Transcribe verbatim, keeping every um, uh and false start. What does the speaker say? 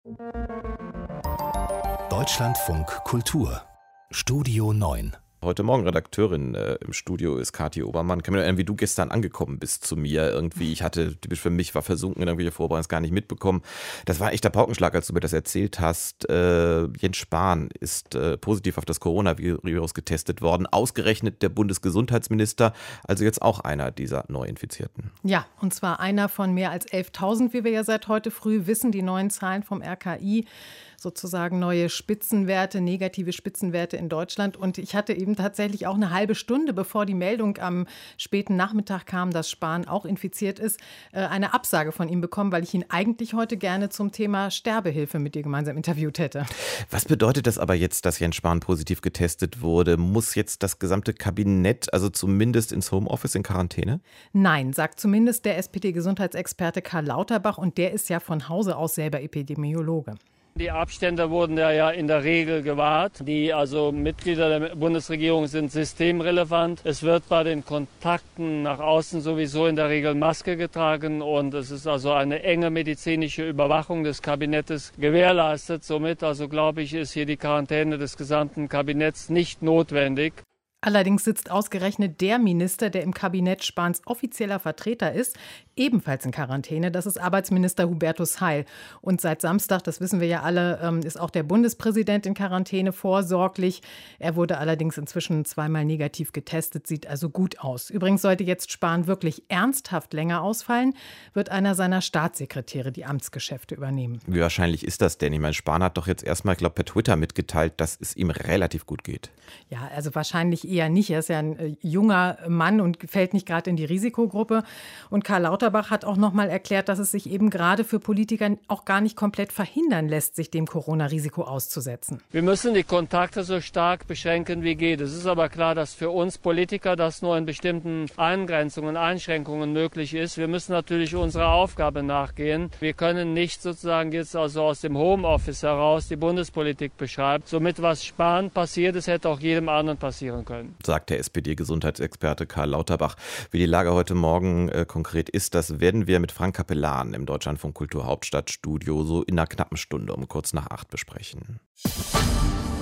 Deutschlandfunk Kultur Studio neun. Heute Morgen Redakteurin äh, im Studio ist Kathi Obermann. Kann mir erinnern, wie du gestern angekommen bist zu mir. Irgendwie, ich hatte, typisch für mich, war versunken in irgendwelche Vorbereitungen, gar nicht mitbekommen. Das war ein echter Paukenschlag, als du mir das erzählt hast. Äh, Jens Spahn ist äh, positiv auf das Coronavirus getestet worden. Ausgerechnet der Bundesgesundheitsminister, also jetzt auch einer dieser Neuinfizierten. Ja, und zwar einer von mehr als elftausend, wie wir ja seit heute früh wissen. Die neuen Zahlen vom R K I, sozusagen neue Spitzenwerte, negative Spitzenwerte in Deutschland. Und ich hatte eben tatsächlich auch eine halbe Stunde, bevor die Meldung am späten Nachmittag kam, dass Spahn auch infiziert ist, eine Absage von ihm bekommen, weil ich ihn eigentlich heute gerne zum Thema Sterbehilfe mit dir gemeinsam interviewt hätte. Was bedeutet das aber jetzt, dass Jens Spahn positiv getestet wurde? Muss jetzt das gesamte Kabinett, also zumindest ins Homeoffice, in Quarantäne? Nein, sagt zumindest der S P D-Gesundheitsexperte Karl Lauterbach, und der ist ja von Hause aus selber Epidemiologe. Die Abstände wurden ja in der Regel gewahrt. Die also Mitglieder der Bundesregierung sind systemrelevant. Es wird bei den Kontakten nach außen sowieso in der Regel Maske getragen und es ist also eine enge medizinische Überwachung des Kabinettes gewährleistet. Somit also glaube ich, ist hier die Quarantäne des gesamten Kabinetts nicht notwendig. Allerdings sitzt ausgerechnet der Minister, der im Kabinett Spahns offizieller Vertreter ist, ebenfalls in Quarantäne. Das ist Arbeitsminister Hubertus Heil. Und seit Samstag, das wissen wir ja alle, ist auch der Bundespräsident in Quarantäne, vorsorglich. Er wurde allerdings inzwischen zweimal negativ getestet, sieht also gut aus. Übrigens sollte jetzt Spahn wirklich ernsthaft länger ausfallen, wird einer seiner Staatssekretäre die Amtsgeschäfte übernehmen. Wie wahrscheinlich ist das denn? Ich meine, Spahn hat doch jetzt erstmal, ich glaube, per Twitter mitgeteilt, dass es ihm relativ gut geht. Ja, also wahrscheinlich eher nicht. Er ist ja ein äh, junger Mann und fällt nicht gerade in die Risikogruppe. Und Karl Lauterbach hat auch noch mal erklärt, dass es sich eben gerade für Politiker auch gar nicht komplett verhindern lässt, sich dem Corona-Risiko auszusetzen. Wir müssen die Kontakte so stark beschränken, wie geht. Es ist aber klar, dass für uns Politiker das nur in bestimmten Eingrenzungen, Einschränkungen möglich ist. Wir müssen natürlich unserer Aufgabe nachgehen. Wir können nicht sozusagen jetzt also aus dem Homeoffice heraus die Bundespolitik beschreiben. Somit, was Spahn passiert ist, hätte auch jedem anderen passieren können. Sagt der S P D-Gesundheitsexperte Karl Lauterbach. Wie die Lage heute Morgen äh, konkret ist, das werden wir mit Frank Capellan im Deutschlandfunk Kultur Hauptstadtstudio so in einer knappen Stunde um kurz nach acht besprechen.